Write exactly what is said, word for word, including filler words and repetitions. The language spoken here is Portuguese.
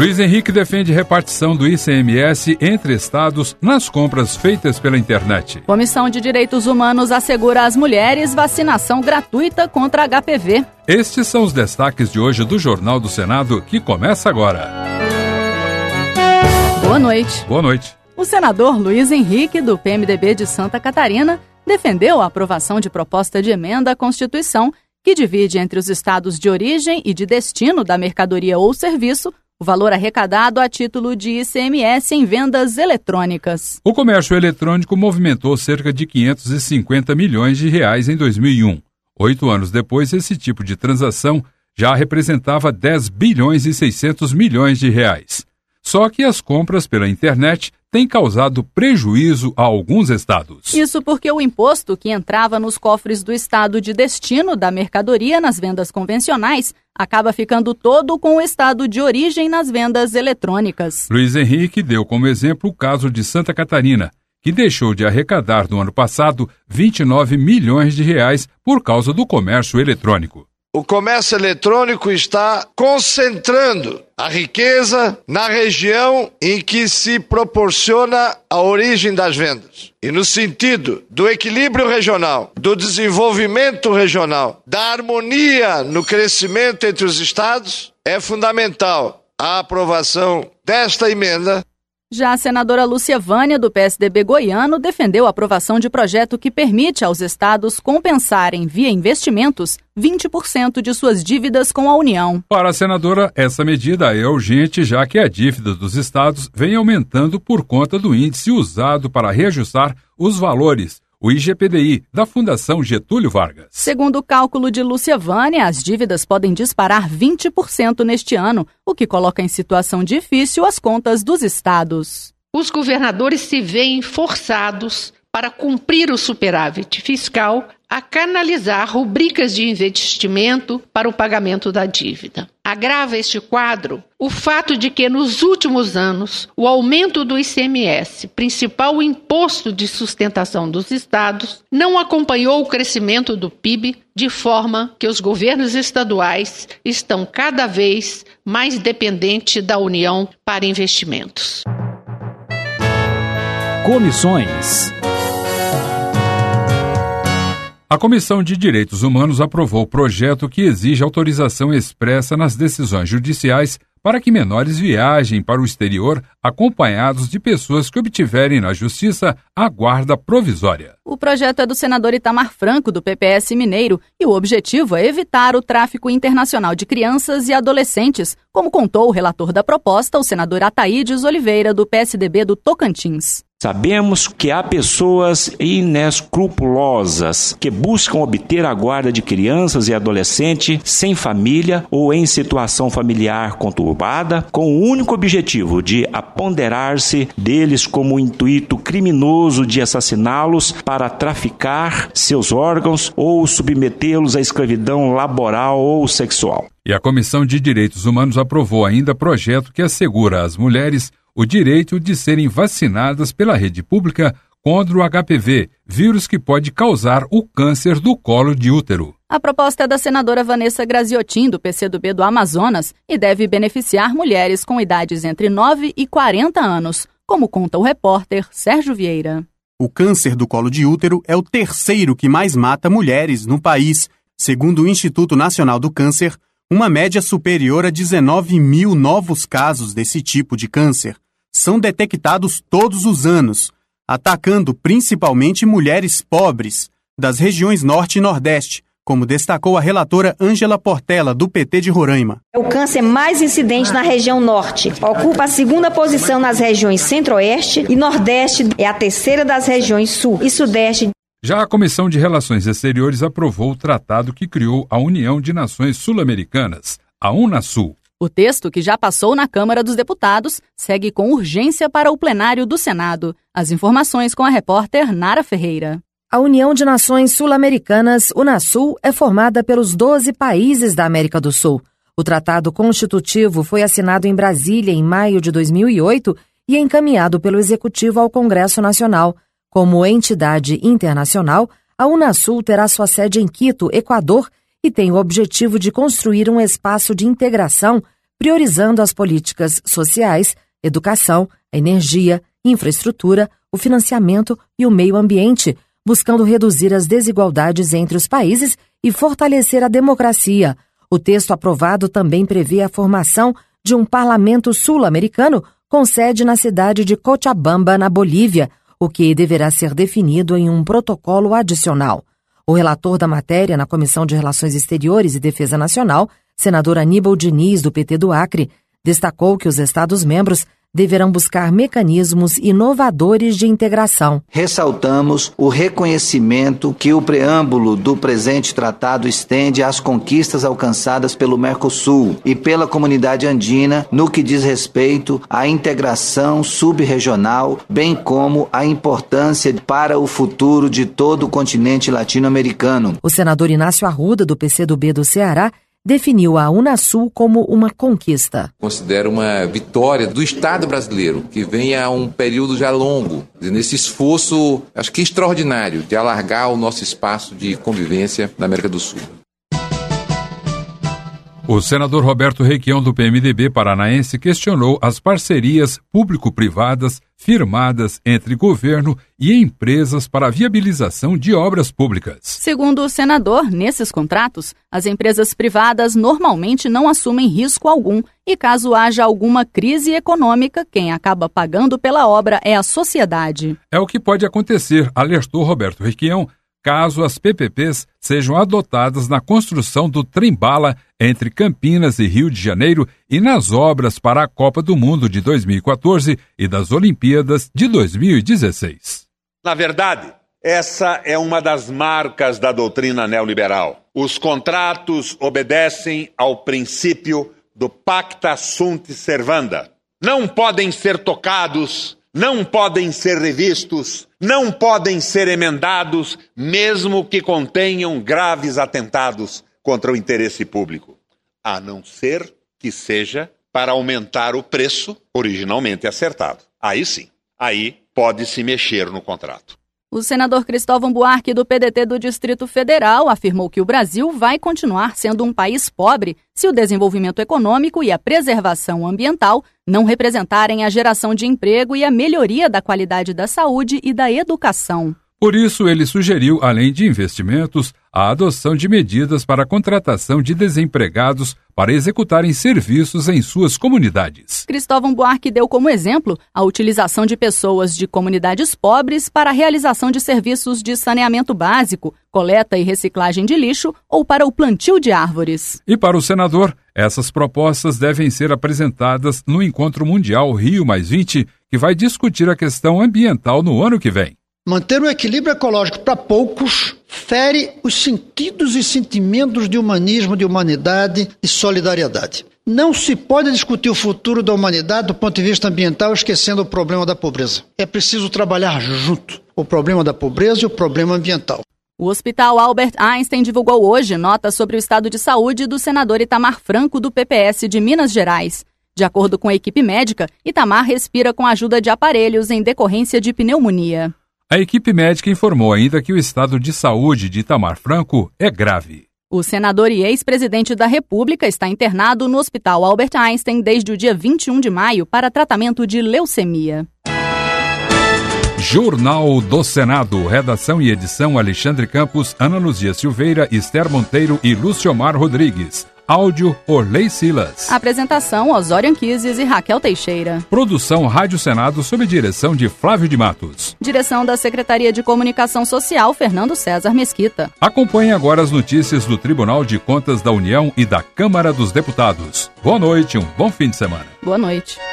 Luiz Henrique defende repartição do I C M S entre estados nas compras feitas pela internet. Comissão de Direitos Humanos assegura às mulheres vacinação gratuita contra H P V. Estes são os destaques de hoje do Jornal do Senado, que começa agora. Boa noite. Boa noite. O senador Luiz Henrique, do P M D B de Santa Catarina, defendeu a aprovação de proposta de emenda à Constituição que divide entre os estados de origem e de destino da mercadoria ou serviço o valor arrecadado a título de I C M S em vendas eletrônicas. O comércio eletrônico movimentou cerca de quinhentos e cinquenta milhões de reais em dois mil e um. Oito anos depois, esse tipo de transação já representava dez bilhões e seiscentos milhões de reais. Só que as compras pela internet têm causado prejuízo a alguns estados. Isso porque o imposto que entrava nos cofres do estado de destino da mercadoria nas vendas convencionais acaba ficando todo com o estado de origem nas vendas eletrônicas. Luiz Henrique deu como exemplo o caso de Santa Catarina, que deixou de arrecadar no ano passado vinte e nove milhões de reais por causa do comércio eletrônico. O comércio eletrônico está concentrando a riqueza na região em que se proporciona a origem das vendas. E no sentido do equilíbrio regional, do desenvolvimento regional, da harmonia no crescimento entre os estados, é fundamental a aprovação desta emenda. Já a senadora Lúcia Vânia, do P S D B goiano, defendeu a aprovação de projeto que permite aos estados compensarem, via investimentos, vinte por cento de suas dívidas com a União. Para a senadora, essa medida é urgente, já que a dívida dos estados vem aumentando por conta do índice usado para reajustar os valores, o I G P D I, da Fundação Getúlio Vargas. Segundo o cálculo de Lúcia Vânia, as dívidas podem disparar vinte por cento neste ano, o que coloca em situação difícil as contas dos estados. Os governadores se veem forçados, para cumprir o superávit fiscal, a canalizar rubricas de investimento para o pagamento da dívida. Agrava este quadro o fato de que, nos últimos anos, o aumento do I C M S, principal imposto de sustentação dos estados, não acompanhou o crescimento do P I B, de forma que os governos estaduais estão cada vez mais dependentes da União para investimentos. Comissões. A Comissão de Direitos Humanos aprovou o projeto que exige autorização expressa nas decisões judiciais para que menores viajem para o exterior acompanhados de pessoas que obtiverem na Justiça a guarda provisória. O projeto é do senador Itamar Franco, do P P S Mineiro, e o objetivo é evitar o tráfico internacional de crianças e adolescentes, como contou o relator da proposta, o senador Ataídes Oliveira, do P S D B do Tocantins. Sabemos que há pessoas inescrupulosas que buscam obter a guarda de crianças e adolescentes sem família ou em situação familiar conturbada, com o único objetivo de apoderar-se deles como o intuito criminoso de assassiná-los para traficar seus órgãos ou submetê-los à escravidão laboral ou sexual. E a Comissão de Direitos Humanos aprovou ainda projeto que assegura às mulheres o direito de serem vacinadas pela rede pública contra o H P V, vírus que pode causar o câncer do colo de útero. A proposta é da senadora Vanessa Graziotin, do P C do B do Amazonas, e deve beneficiar mulheres com idades entre nove e quarenta anos, como conta o repórter Sérgio Vieira. O câncer do colo de útero é o terceiro que mais mata mulheres no país. Segundo o Instituto Nacional do Câncer, uma média superior a dezenove mil novos casos desse tipo de câncer são detectados todos os anos, atacando principalmente mulheres pobres das regiões Norte e Nordeste, como destacou a relatora Ângela Portela, do P T de Roraima. É o câncer mais incidente na região Norte. Ocupa a segunda posição nas regiões Centro-Oeste e Nordeste, é a terceira das regiões Sul e Sudeste. Já a Comissão de Relações Exteriores aprovou o tratado que criou a União de Nações Sul-Americanas, a Unasul. O texto, que já passou na Câmara dos Deputados, segue com urgência para o plenário do Senado. As informações com a repórter Nara Ferreira. A União de Nações Sul-Americanas, Unasul, é formada pelos doze países da América do Sul. O tratado constitutivo foi assinado em Brasília em maio de dois mil e oito e encaminhado pelo Executivo ao Congresso Nacional. Como entidade internacional, a Unasul terá sua sede em Quito, Equador, e tem o objetivo de construir um espaço de integração priorizando as políticas sociais, educação, energia, infraestrutura, o financiamento e o meio ambiente, buscando reduzir as desigualdades entre os países e fortalecer a democracia. O texto aprovado também prevê a formação de um parlamento sul-americano com sede na cidade de Cochabamba, na Bolívia, o que deverá ser definido em um protocolo adicional. O relator da matéria na Comissão de Relações Exteriores e Defesa Nacional, senador Aníbal Diniz, do P T do Acre, destacou que os Estados-membros deverão buscar mecanismos inovadores de integração. Ressaltamos o reconhecimento que o preâmbulo do presente tratado estende às conquistas alcançadas pelo Mercosul e pela comunidade andina no que diz respeito à integração sub-regional, bem como a importância para o futuro de todo o continente latino-americano. O senador Inácio Arruda, do P C do B do Ceará, definiu a Unasul como uma conquista. Considero uma vitória do Estado brasileiro, que vem a um período já longo, nesse esforço, acho que extraordinário, de alargar o nosso espaço de convivência na América do Sul. O senador Roberto Requião, do P M D B paranaense, questionou as parcerias público-privadas firmadas entre governo e empresas para a viabilização de obras públicas. Segundo o senador, nesses contratos, as empresas privadas normalmente não assumem risco algum e, caso haja alguma crise econômica, quem acaba pagando pela obra é a sociedade. É o que pode acontecer, alertou Roberto Requião, caso as P P Ps sejam adotadas na construção do trem-bala entre Campinas e Rio de Janeiro e nas obras para a Copa do Mundo de dois mil e quatorze e das Olimpíadas de dois mil e dezesseis. Na verdade, essa é uma das marcas da doutrina neoliberal. Os contratos obedecem ao princípio do pacta sunt servanda. Não podem ser tocados, não podem ser revistos, não podem ser emendados, mesmo que contenham graves atentados contra o interesse público, a não ser que seja para aumentar o preço originalmente acertado. Aí sim, aí pode-se mexer no contrato. O senador Cristóvão Buarque, do P D T do Distrito Federal, afirmou que o Brasil vai continuar sendo um país pobre se o desenvolvimento econômico e a preservação ambiental não representarem a geração de emprego e a melhoria da qualidade da saúde e da educação. Por isso, ele sugeriu, além de investimentos, a adoção de medidas para a contratação de desempregados para executarem serviços em suas comunidades. Cristóvão Buarque deu como exemplo a utilização de pessoas de comunidades pobres para a realização de serviços de saneamento básico, coleta e reciclagem de lixo ou para o plantio de árvores. E para o senador, essas propostas devem ser apresentadas no Encontro Mundial Rio mais vinte, que vai discutir a questão ambiental no ano que vem. Manter o equilíbrio ecológico para poucos fere os sentidos e sentimentos de humanismo, de humanidade e solidariedade. Não se pode discutir o futuro da humanidade do ponto de vista ambiental esquecendo o problema da pobreza. É preciso trabalhar junto o problema da pobreza e o problema ambiental. O Hospital Albert Einstein divulgou hoje nota sobre o estado de saúde do senador Itamar Franco, do P P S de Minas Gerais. De acordo com a equipe médica, Itamar respira com a ajuda de aparelhos em decorrência de pneumonia. A equipe médica informou ainda que o estado de saúde de Itamar Franco é grave. O senador e ex-presidente da República está internado no Hospital Albert Einstein desde o dia vinte e um de maio para tratamento de leucemia. Jornal do Senado. Redação e edição Alexandre Campos, Ana Luzia Silveira, Esther Monteiro e Luciomar Rodrigues. Áudio, Orley Silas. Apresentação, Osório Anquises e Raquel Teixeira. Produção Rádio Senado, sob direção de Flávio de Matos. Direção da Secretaria de Comunicação Social, Fernando César Mesquita. Acompanhe agora as notícias do Tribunal de Contas da União e da Câmara dos Deputados. Boa noite, um bom fim de semana. Boa noite.